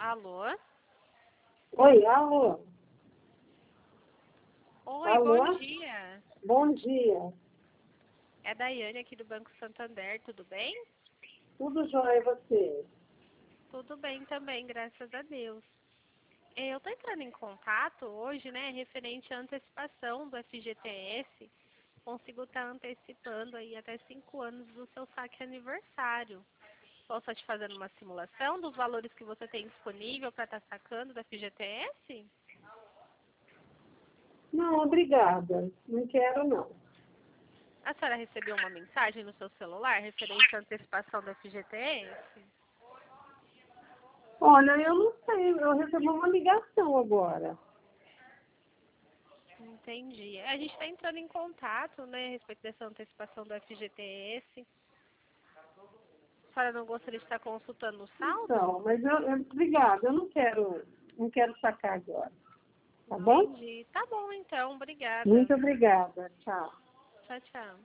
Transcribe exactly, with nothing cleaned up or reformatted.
Alô? Oi, alô. Oi, Alô? bom dia. Bom dia. É a Daiane aqui do Banco Santander, tudo bem? Tudo jóia, e você? Tudo bem também, graças a Deus. É, Eu estou entrando em contato hoje, né, referente à antecipação do F G T S. Consigo estar antecipando aí até cinco anos do seu saque aniversário. Posso te fazer uma simulação dos valores que você tem disponível para estar sacando do F G T S? Não, obrigada. Não quero, não. A senhora recebeu uma mensagem no seu celular referente à antecipação do F G T S? Olha, eu não sei. Eu recebi uma ligação agora. Entendi. A gente está entrando em contato, né, a respeito dessa antecipação do F G T S. A senhora não gostaria de estar consultando o saldo? Então, mas eu, eu obrigada. Eu não quero, não quero sacar agora. Tá bom? Entendi. Tá bom, então. Obrigada. Muito obrigada. Tchau. Tchau, tchau.